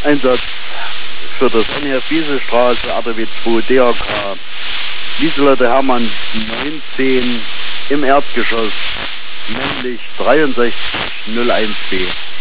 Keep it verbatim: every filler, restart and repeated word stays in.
Einsatz für das N F Wieselstraße, R T W zwei D R K, Lieselotte Hermann neunzehn im Erdgeschoss, männlich drei sechs null eins B.